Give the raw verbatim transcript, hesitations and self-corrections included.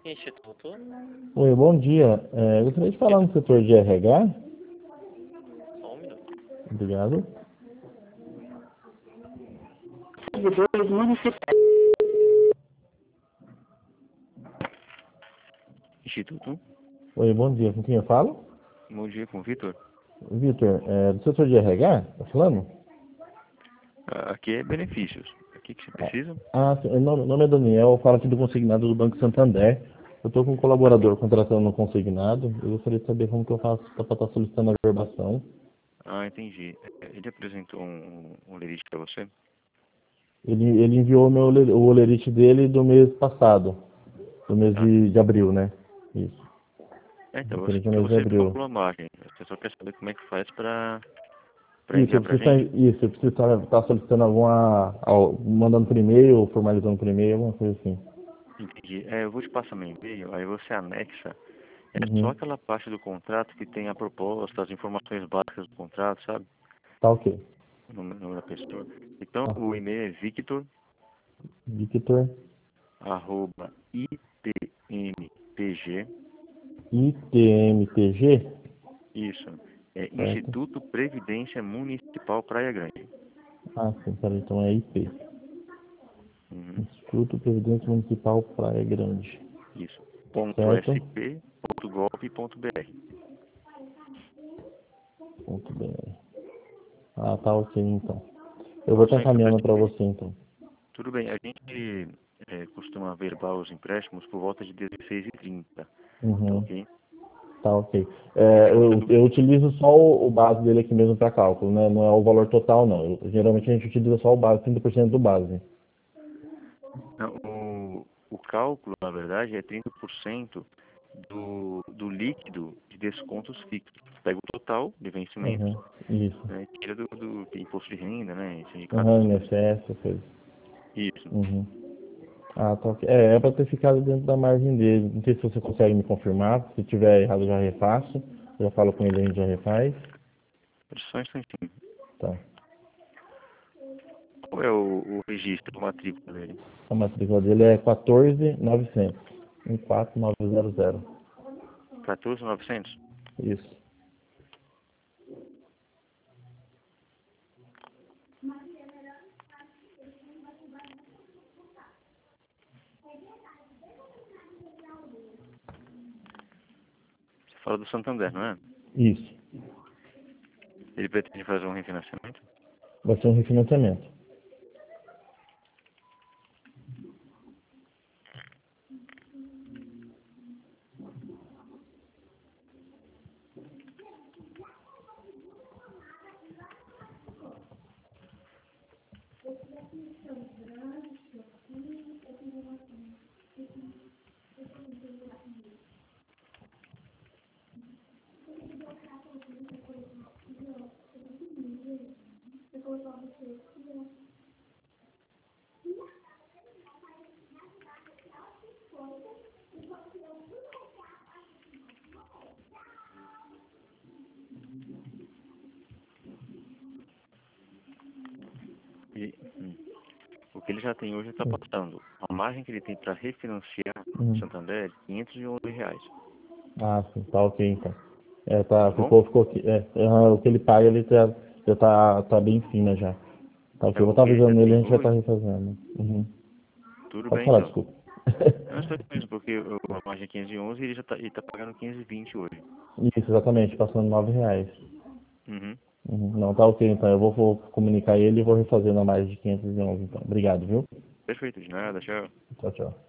Instituto. Oi, bom dia. É, eu gostaria de falar no setor de R H. Só um minuto. Obrigado. Servidores municipais. Instituto. Oi, bom dia. Com quem eu falo? Bom dia, com o Vitor. Vitor, é, do setor de R H? Tá falando? Ah, Aqui é benefícios. O que, que você precisa? Ah, sim, meu nome, meu nome é Daniel, eu falo aqui do consignado do Banco Santander. Eu estou com um colaborador contratando no consignado. Eu gostaria de saber como que eu faço para estar solicitando a verbação. Ah, entendi. É, Ele apresentou um, um lerite para você? Ele, ele enviou o meu, ole- o olerite dele do mês passado, do mês Tá. de, de abril, né? Isso. É, então, você, Referente ao então mês de você abril. calculou a margem. Você só quer saber como é que faz para para Isso, eu enviar para a preciso gente? estar, isso, eu preciso estar, estar solicitando alguma, ao- mandando por e-mail, ou formalizando por e-mail, alguma coisa assim. Entendi. É, eu vou te passar meu e-mail, aí você anexa. É só Uhum. aquela parte do contrato que tem a proposta, as informações básicas do contrato, sabe? Tá ok. O nome, o nome da pessoa. Então, Tá. o e-mail é victor, Victor, arroba, itmpg, I T M T G, isso, é certo? Instituto Previdência Municipal Praia Grande. Ah, sim, peraí, então é I P. Uhum, Instituto Previdência Municipal Praia Grande, isso, ponto certo? sp, ponto gov, ponto br. Ponto B R. Ah, tá ok, então. Eu vou Então, estar só enviar para encaminhando esse para e-mail. você, então. Tudo bem, a gente é, costuma verbar os empréstimos por volta de dezesseis e trinta, tá Uhum. ok? Tá ok. E É, qualquer eu, eu dúvida, utilizo só o, o base dele aqui mesmo para cálculo, né? Não é o valor total, não. Eu- geralmente a gente utiliza só o base, trinta por cento do base. não, o, o cálculo, na verdade, é trinta por cento do, do líquido de descontos fixos. Pega o total de vencimentos, Uhum. Isso. né, tira do, do imposto de renda, né, sindicato, Aham, essas coisas. I N S S, essas coisas. Isso. Uhum. Ah, tá ok. É, é para ter ficado dentro da margem dele. Não sei se você consegue me confirmar. Se tiver errado, eu já refaço. Eu já falo com ele, a gente já refaz. Só um instantinho. Tá. Qual é o, o registro, a matrícula dele? A matrícula dele é quatorze mil e novecentos. um quatro nove zero zero. quatorze mil e novecentos? Isso. Você fala do Santander, não é? Isso. Ele pretende fazer um refinanciamento? Vai ser um refinanciamento. E, hum, o que ele já tem hoje está passando. A margem que ele tem para refinanciar o Uhum. Santander é quinhentos e onze reais. Ah, sim. Tá ok, então. É, tá, Tá bom? ficou, ficou aqui. É, é, o que ele paga, ele já, já tá, tá bem em cima já. Tá ok. É, Eu vou o estar que ele já avisando ele, a tem gente vai estar hoje, refazendo. Uhum. tudo Pode bem falar, então. desculpa. Não, só isso, porque o- a margem é quinhentos e onze e ele já tá, ele tá pagando quinhentos e vinte hoje. Isso, exatamente, passando nove reais. Uhum. Uhum. Não, tá ok, então. Eu vou, vou comunicar ele e vou refazendo a mais de quinhentos e onze, então. Obrigado, viu? Perfeito, de nada, tchau. Tchau, tchau.